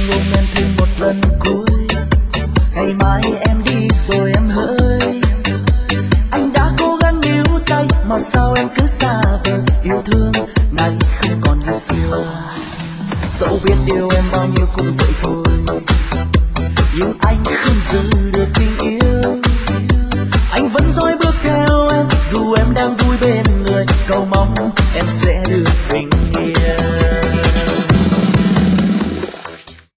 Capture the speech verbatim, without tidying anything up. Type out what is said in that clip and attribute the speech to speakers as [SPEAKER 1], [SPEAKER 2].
[SPEAKER 1] ôm em thêm một lần cuối. Ngày mai em đi rồi em hỡi, anh đã cố gắng níu tay mà sao em cứ xa vời. Yêu thương này không còn như xưa, dẫu biết yêu em bao nhiêu cũng vậy thôi, nhưng anh không giữ được tình yêu. Anh vẫn dõi bước theo em dù em đang